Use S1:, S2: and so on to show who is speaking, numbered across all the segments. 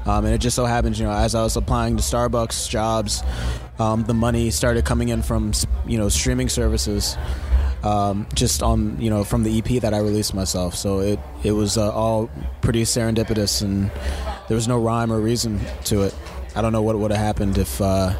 S1: And it just so happens, as I was applying to Starbucks jobs, the money started coming in from, streaming services, just on, from the EP that I released myself. So it was all pretty serendipitous, and there was no rhyme or reason to it. I don't know what would have happened if,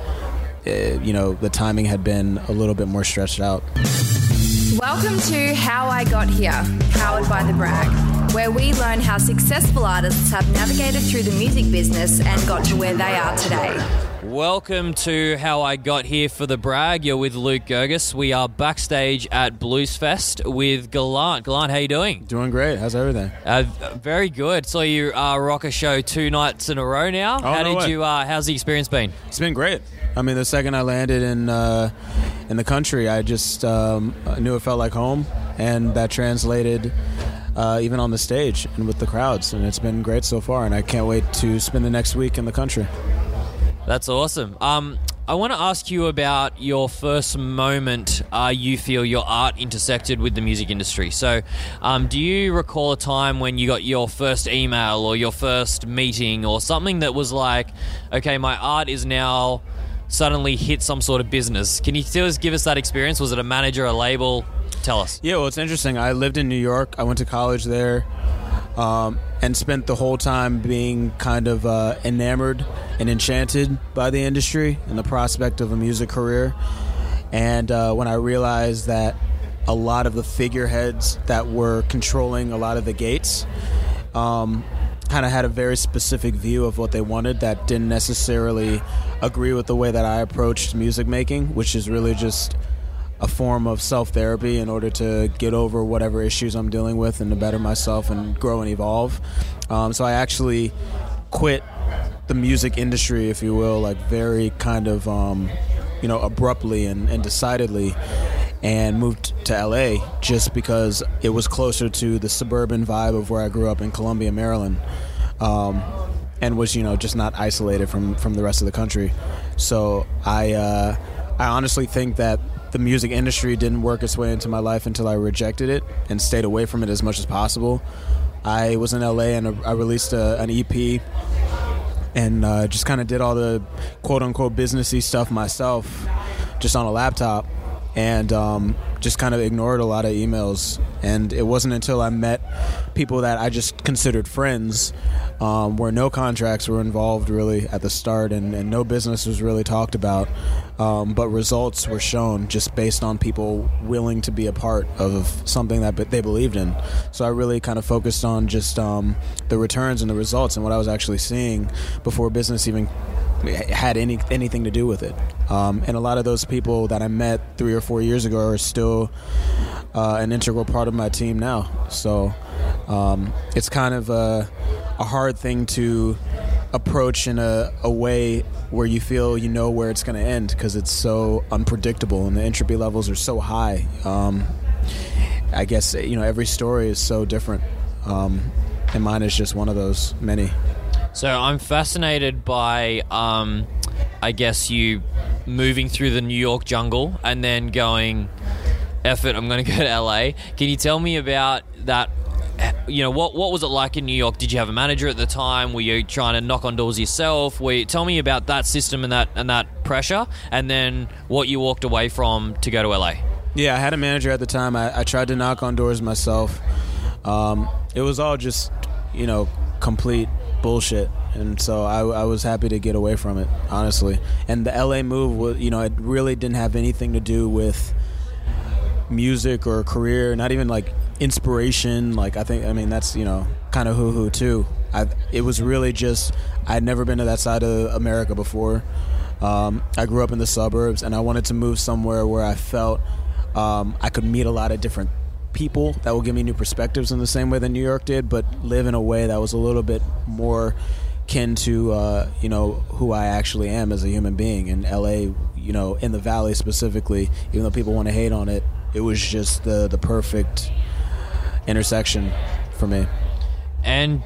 S1: the timing had been a little bit more stretched out.
S2: Welcome to How I Got Here, powered by The Brag, where we learn how successful artists have navigated through the music business and got to where they are today.
S3: Welcome to How I Got Here for The Brag. You're with Luke Gergis. We are backstage at Bluesfest with Gallant. Gallant, how you doing?
S1: Doing great. How's everything?
S3: Very good. Saw you rock a show 2 nights in a row now. How's the experience been?
S1: It's been great. I mean, the second I landed in the country, I just knew it felt like home, and that translated even on the stage and with the crowds, and it's been great so far, and I can't wait to spend the next week in the country.
S3: That's awesome. I want to ask you about your first moment you feel your art intersected with the music industry. So do you recall a time when you got your first email or your first meeting or something that was like, okay, my art is now suddenly hit some sort of business? Can you still give us that experience? Was it a manager, a label? Tell us.
S1: Yeah, well, it's interesting. I lived in New York. I went to college there and spent the whole time being kind of enamored and enchanted by the industry and the prospect of a music career. And when I realized that a lot of the figureheads that were controlling a lot of the gates kind of had a very specific view of what they wanted that didn't necessarily agree with the way that I approached music making, which is really just a form of self-therapy in order to get over whatever issues I'm dealing with and to better myself and grow and evolve. So I actually quit the music industry, if you will, like very kind of, abruptly and decidedly, and moved to LA just because it was closer to the suburban vibe of where I grew up in Columbia, Maryland, and was, just not isolated from the rest of the country. So I honestly think that the music industry didn't work its way into my life until I rejected it and stayed away from it as much as possible. I was in LA and I released an EP and just kind of did all the quote-unquote businessy stuff myself just on a laptop, and just kind of ignored a lot of emails. And it wasn't until I met people that I just considered friends, where no contracts were involved really at the start, and no business was really talked about, but results were shown just based on people willing to be a part of something that they believed in. So I really kind of focused on just the returns and the results and what I was actually seeing before business even had anything to do with it. And a lot of those people that I met 3 or 4 years ago are still an integral part of my team now. So it's kind of a hard thing to approach in a way where you feel you know where it's going to end, because it's so unpredictable and the entropy levels are so high. I guess every story is so different, and mine is just one of those many.
S3: So I'm fascinated by, I guess, you moving through the New York jungle and then going, F it, I'm going to go to LA. Can you tell me about that? What was it like in New York? Did you have a manager at the time? Were you trying to knock on doors yourself? Tell me about that system and that pressure, and then what you walked away from to go to LA.
S1: Yeah, I had a manager at the time. I tried to knock on doors myself. It was all just, complete bullshit, and so I was happy to get away from it, honestly. And the LA move was, it really didn't have anything to do with music or career, not even like inspiration. Like that's kind of hoo-hoo too. It was really just, I'd never been to that side of America before. I grew up in the suburbs, and I wanted to move somewhere where I felt I could meet a lot of different people that will give me new perspectives in the same way that New York did, but live in a way that was a little bit more kin to who I actually am as a human being. In LA, in the Valley specifically, even though people want to hate on it, it was just the perfect intersection for me.
S3: And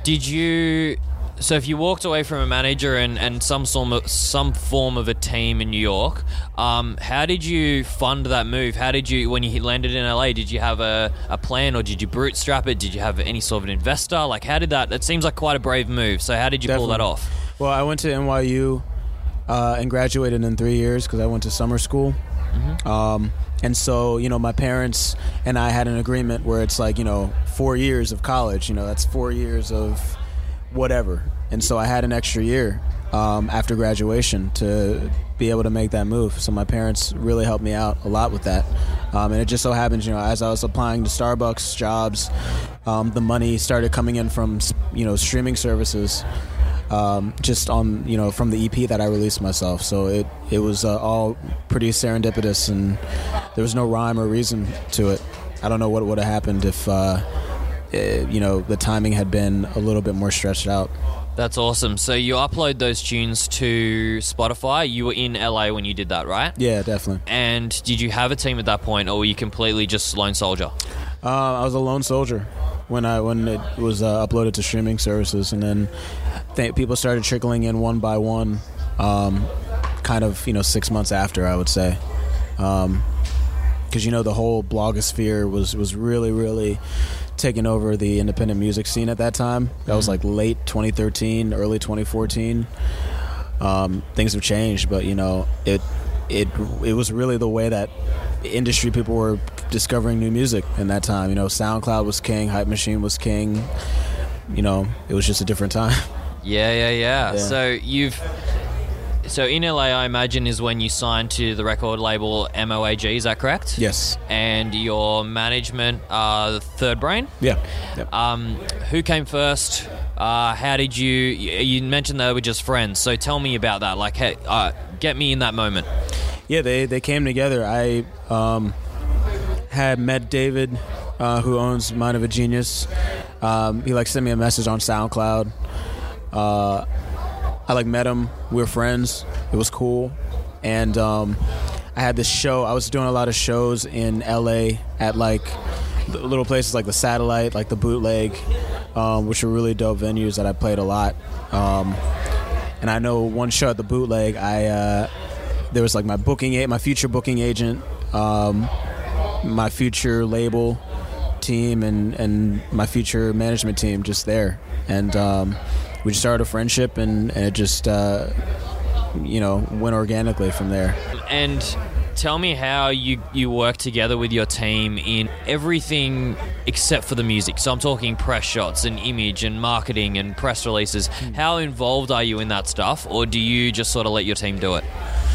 S3: so if you walked away from a manager and some form of a team in New York, how did you fund that move? How did you, when you landed in LA, did you have a plan, or did you bootstrap it? Did you have any sort of an investor? Like, how did that seems like quite a brave move. So how did you pull that off?
S1: Well, I went to NYU and graduated in 3 years because I went to summer school. And so, my parents and I had an agreement where it's like, 4 years of college, that's 4 years of whatever. And so I had an extra year after graduation to be able to make that move. So my parents really helped me out a lot with that. And it just so happens, as I was applying to Starbucks jobs, the money started coming in from, streaming services. Just on, from the EP that I released myself. So it was all pretty serendipitous, and there was no rhyme or reason to it. I don't know what would have happened if, the timing had been a little bit more stretched out.
S3: That's awesome. So you upload those tunes to Spotify. You were in LA when you did that, right?
S1: Yeah, definitely.
S3: And did you have a team at that point, or were you completely just lone soldier?
S1: I was a lone soldier when it was uploaded to streaming services, and then people started trickling in one by one, kind of 6 months after, I would say, because the whole blogosphere was really, really taking over the independent music scene at that time. That was like late 2013, early 2014. Things have changed, but it was really the way that industry people were discovering new music in that time. SoundCloud was king, Hype Machine was king. It was just a different time.
S3: Yeah. So in LA, I imagine, is when you signed to the record label MOAG, is that correct?
S1: Yes.
S3: And your management, Third Brain?
S1: Yeah. Yep.
S3: Who came first? How did you mentioned they were just friends, so tell me about that. Like, get me in that moment.
S1: Yeah, they came together. I had met David, who owns Mind of a Genius. He sent me a message on SoundCloud. I met him. We were friends. It was cool. And I had this show. I was doing a lot of shows in LA at little places like the Satellite, like the Bootleg, which are really dope venues that I played a lot. And I know one show at the Bootleg, there was my future booking agent, my future label team, and my future management team just there. And we just started a friendship, and it just went organically from there.
S3: And tell me how you work together with your team in everything except for the music. So I'm talking press shots and image and marketing and press releases. How involved are you in that stuff, or do you just sort of let your team do it?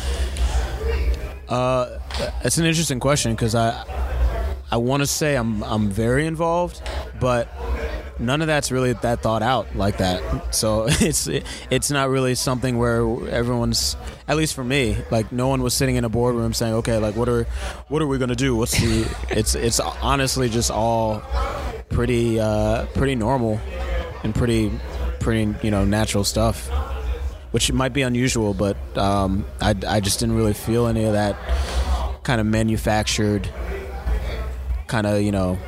S1: It's an interesting question, because I want to say I'm very involved, but none of that's really that thought out like that. So it's not really something where everyone's, at least for me, no one was sitting in a boardroom saying, okay, what are we gonna do? What's the? It's honestly just all pretty normal and pretty natural stuff, which might be unusual, but I just didn't really feel any of that kind of manufactured kind of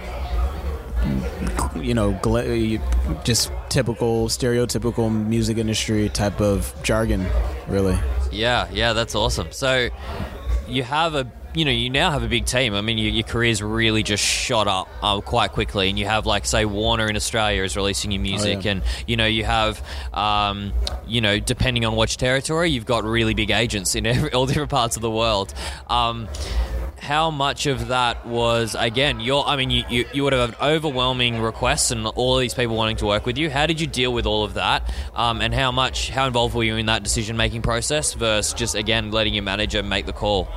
S1: just typical, stereotypical music industry type of jargon, really.
S3: Yeah, that's awesome. So you have you now have a big team. I mean, your career's really just shot up quite quickly, and you have, say, Warner in Australia is releasing your music, and you have, depending on which territory, you've got really big agents in all different parts of the world. How much of that was, again, you would have had overwhelming requests and all these people wanting to work with you. How did you deal with all of that? And how involved were you in that decision-making process versus just, again, letting your manager make the call?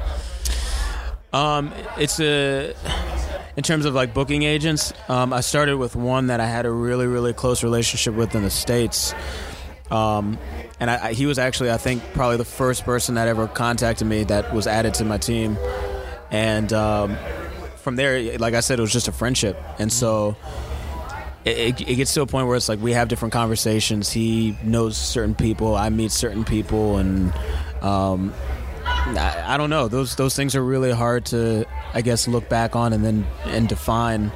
S1: In terms of booking agents, I started with one that I had a really, really close relationship with in the States. And he was actually, I think, probably the first person that ever contacted me that was added to my team. And from there, like I said, it was just a friendship. And so it gets to a point where it's we have different conversations. He knows certain people, I meet certain people, and I don't know. Those things are really hard to, I guess, look back on and define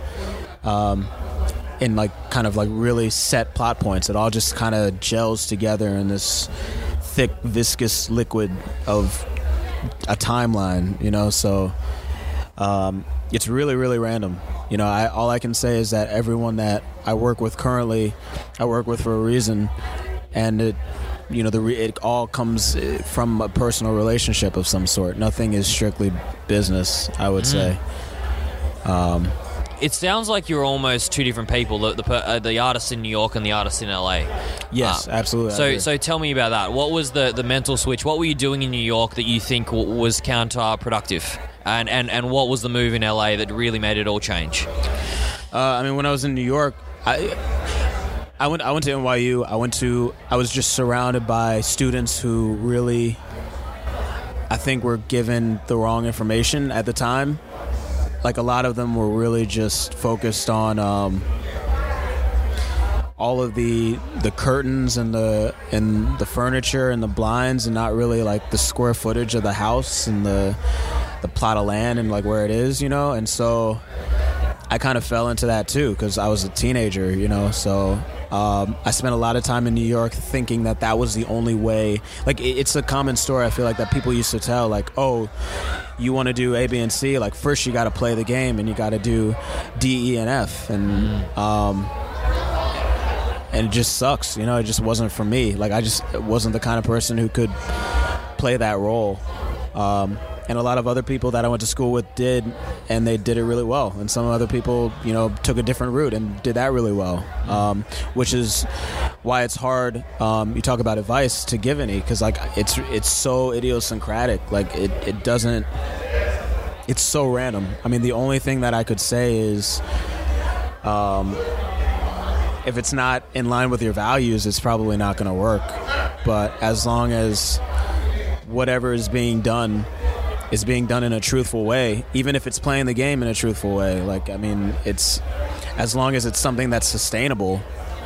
S1: in kind of really set plot points. It all just kind of gels together in this thick, viscous liquid of a timeline, so it's really, really random. All I can say is that everyone that I work with currently, I work with for a reason, and it it all comes from a personal relationship of some sort. Nothing is strictly business, I would say.
S3: It sounds like you're almost two different people, the artist in New York and the artist in LA.
S1: Yes, absolutely.
S3: So tell me about that. What was the mental switch? What were you doing in New York that you think was counterproductive? And what was the move in LA that really made it all change?
S1: When I was in New York, I went to NYU. I was just surrounded by students who really, I think, were given the wrong information at the time. Like, a lot of them were really just focused on all of the curtains and the furniture and the blinds, and not really like the square footage of the house and the plot of land and like where it is, And so I kind of fell into that too because I was a teenager, So I spent a lot of time in New York thinking that was the only way. Like, it's a common story, I feel like, that people used to tell. Like, oh, you want to do A, B, and C? Like, first you got to play the game, and you got to do D, E, and F. And it just sucks, It just wasn't for me. Like, I just wasn't the kind of person who could play that role. And a lot of other people that I went to school with did, and they did it really well. And some other people, took a different route and did that really well, which is why it's hard. You talk about advice to give any, because like it's so idiosyncratic. Like it doesn't. It's so random. I mean, the only thing that I could say is, if it's not in line with your values, it's probably not going to work. But as long as whatever is being done in a truthful way, even if it's playing the game in a truthful way. Like, I mean, it's as long as it's something that's sustainable,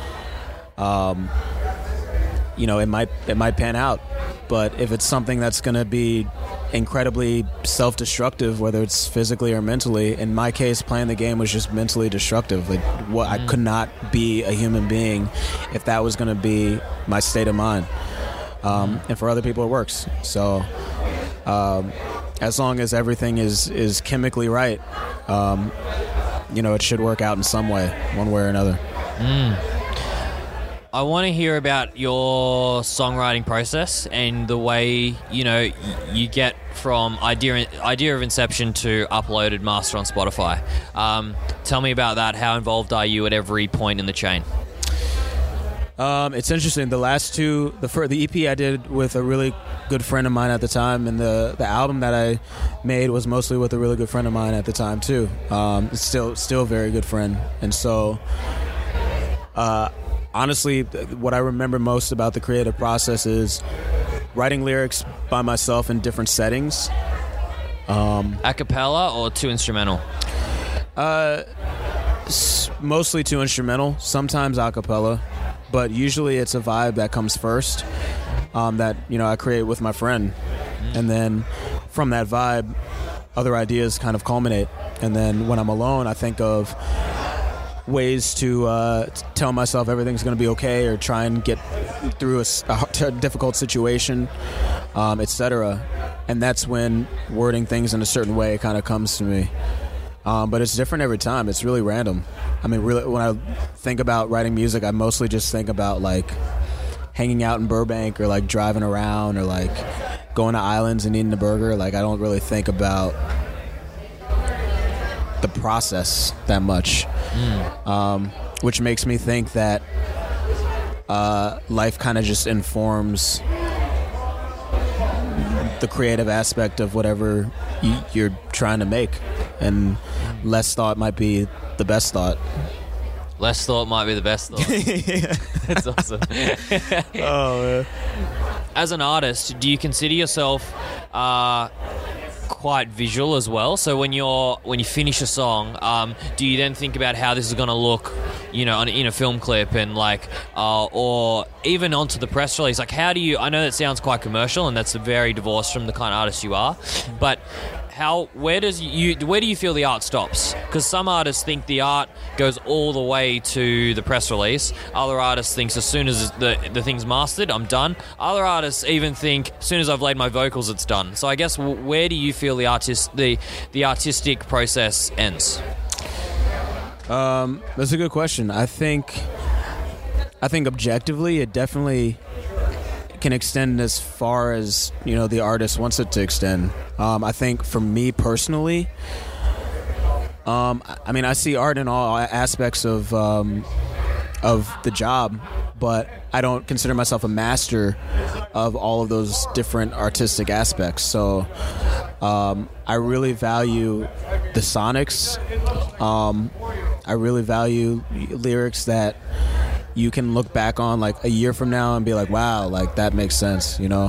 S1: it might pan out. But if it's something that's going to be incredibly self-destructive, whether it's physically or mentally, in my case, playing the game was just mentally destructive. Like, I could not be a human being if that was going to be my state of mind. And for other people, it works. So, as long as everything is chemically right, it should work out in some way, one way or another.
S3: I want to hear about your songwriting process and the way, you get from idea of inception to uploaded master on Spotify. Tell me about that. How involved are you at every point in the chain?
S1: It's interesting. The last two, the EP I did with a really good friend of mine at the time, and the album that I made was mostly with a really good friend of mine at the time too. It's still a very good friend, and so honestly, what I remember most about the creative process is writing lyrics by myself in different settings.
S3: A cappella or two instrumental?
S1: Mostly two instrumental, sometimes a cappella. But usually it's a vibe that comes first, that I create with my friend, and then from that vibe, other ideas kind of culminate. And then when I'm alone, I think of ways to tell myself everything's going to be okay, or try and get through a difficult situation, etc. And that's when wording things in a certain way kind of comes to me. But it's different every time. It's really random. I mean, really, when I think about writing music, I mostly just think about like hanging out in Burbank, or like driving around, or like going to islands and eating a burger. Like, I don't really think about the process that much, which makes me think that life kind of just informs the creative aspect of whatever you're trying to make, and less thought might be the best thought.
S3: Less thought might be the best thought. That's awesome.
S1: Oh, man.
S3: As an artist, do you consider yourself quite visual as well? So when you finish a song, do you then think about how this is going to look, in a film clip, and like, or even onto the press release? Like, how do you? I know that sounds quite commercial, and that's very divorced from the kind of artist you are, but where do you feel the art stops? Because some artists think the art goes all the way to the press release. Other artists think as soon as the thing's mastered, I'm done. Other artists even think as soon as I've laid my vocals, it's done. So I guess where do you feel the artistic process ends?
S1: That's a good question. I think objectively, it definitely can extend as far as the artist wants it to extend. I think for me personally, I see art in all aspects of the job, but I don't consider myself a master of all of those different artistic aspects. So I really value the sonics. I really value lyrics that you can look back on like a year from now and be like, wow, like that makes sense, and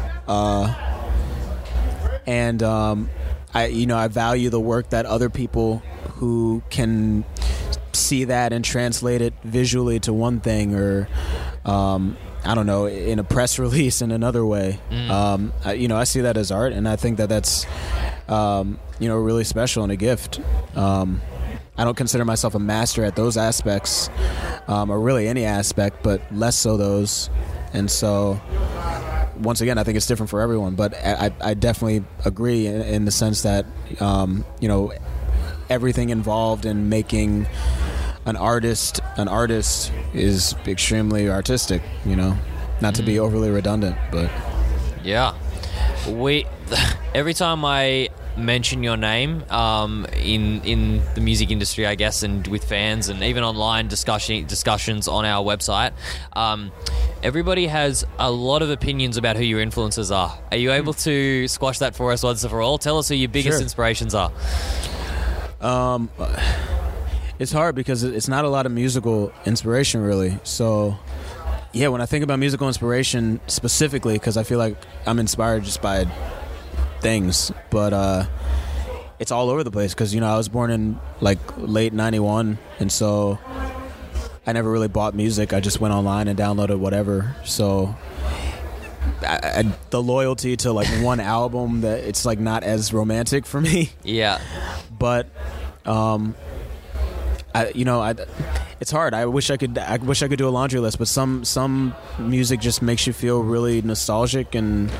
S1: I value the work that other people who can see that and translate it visually to one thing, or I don't know, in a press release in another way. I see that as art, and I think that that's really special and a gift. I don't consider myself a master at those aspects, or really any aspect, but less so those. And so, once again, I think it's different for everyone. But I definitely agree in the sense that, everything involved in making an artist is extremely artistic. Not to be overly redundant, but
S3: yeah, every time I mention your name in the music industry, I guess, and with fans and even online discussions on our website, everybody has a lot of opinions about who your influences are. Are you able to squash that for us once and for all? Tell us who your biggest inspirations are.
S1: It's hard because it's not a lot of musical inspiration, really. So yeah, when I think about musical inspiration specifically, because I feel like I'm inspired just by things, but it's all over the place because I was born in like late 91, and so I never really bought music. I just went online and downloaded whatever. So the loyalty to like one album, that it's like not as romantic for me.
S3: Yeah,
S1: but it's hard. I wish I could do a laundry list, but some music just makes you feel really nostalgic, and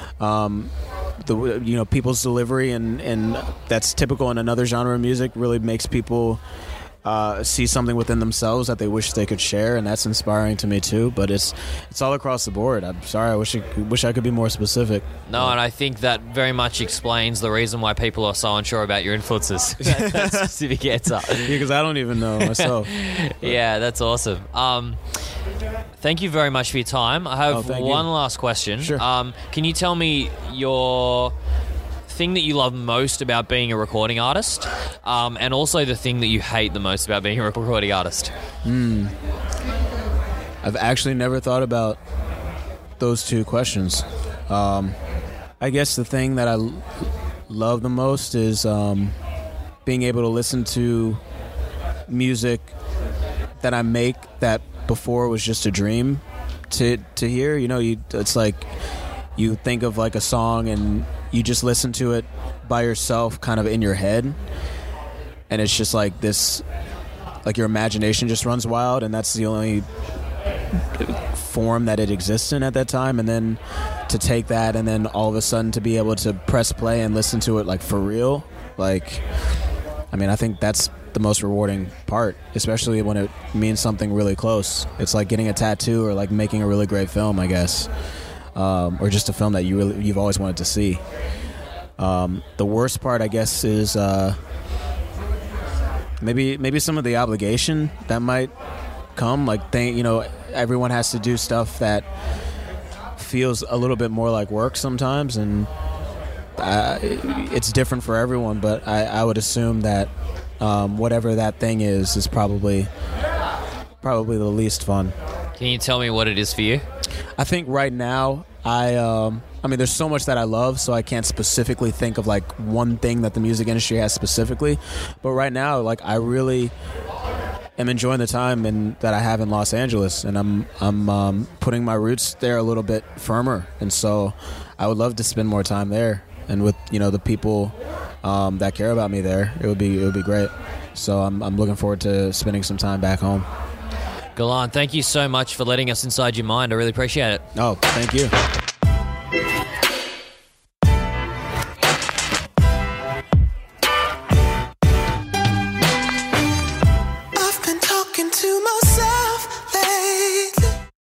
S1: people's delivery and that's typical in another genre of music really makes people see something within themselves that they wish they could share, and that's inspiring to me too. But it's all across the board. I'm sorry, I wish I could be more specific.
S3: No, and I think that very much explains the reason why people are so unsure about your influences. that specific answer.
S1: Because I don't even know myself.
S3: Yeah, that's awesome. Thank you very much for your time. I have one last question.
S1: Sure.
S3: Can you tell me your thing that you love most about being a recording artist, and also the thing that you hate the most about being a recording artist?
S1: I've actually never thought about those two questions. I guess the thing that I love the most is being able to listen to music that I make that before was just a dream to hear. It's like you think of like a song and you just listen to it by yourself kind of in your head, and it's just like this, like your imagination just runs wild, and that's the only form that it exists in at that time. And then to take that and then all of a sudden to be able to press play and listen to it like for real, like, I think that's the most rewarding part, especially when it means something really close. It's like getting a tattoo or like making a really great film, I guess. Or just a film that you've always wanted to see. The worst part, I guess, is maybe some of the obligation that might come. Like, everyone has to do stuff that feels a little bit more like work sometimes, and it's different for everyone. But I would assume that whatever that thing is probably the least fun.
S3: Can you tell me what it is for you?
S1: I think right now, there's so much that I love, so I can't specifically think of like one thing that the music industry has specifically. But right now, like, I really am enjoying the time that I have in Los Angeles, and I'm putting my roots there a little bit firmer. And so I would love to spend more time there, and with the people that care about me there. It would be great. So I'm looking forward to spending some time back home.
S3: Galan, thank you so much for letting us inside your mind. I really appreciate it.
S1: Oh, thank you.